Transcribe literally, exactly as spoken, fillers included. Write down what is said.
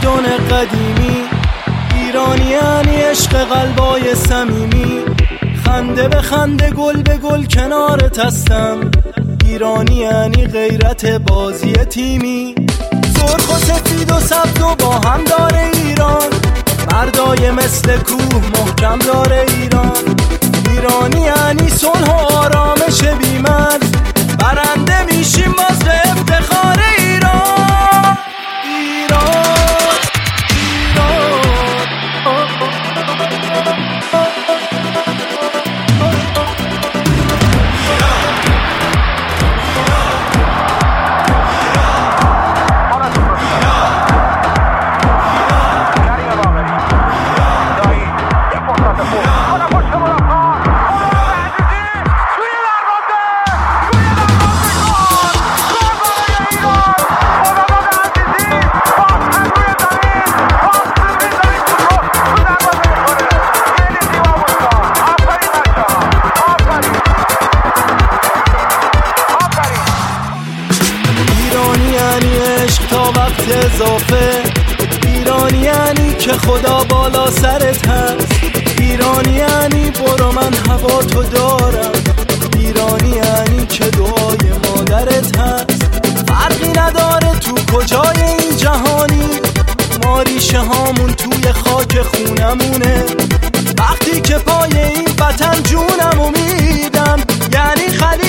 مدن قدیمی، ایرانی یعنی عشق قلبای صمیمی. خنده به خنده گل به گل کنارت هستم، ایرانی یعنی غیرت بازی تیمی. سرخ و سفید و سبز و با هم داره ایران، مردای مثل کوه محکم داره ایران. ایرانی یعنی صلح و آرامش بی‌مرز، برنده میشیم باز به افتخار ایران. ایران ایران تا وقت اضافه. ایرانی یعنی که خدا بالا سرت هست، ایرانی یعنی برو من هوا تو دارم، ایرانی یعنی که دعای مادرت هست. فرقی نداره تو کجای این جهانی، ما ریشه هامون توی خاک خونمونه. وقتی که پای این وطن جونمو میدم یعنی خلیل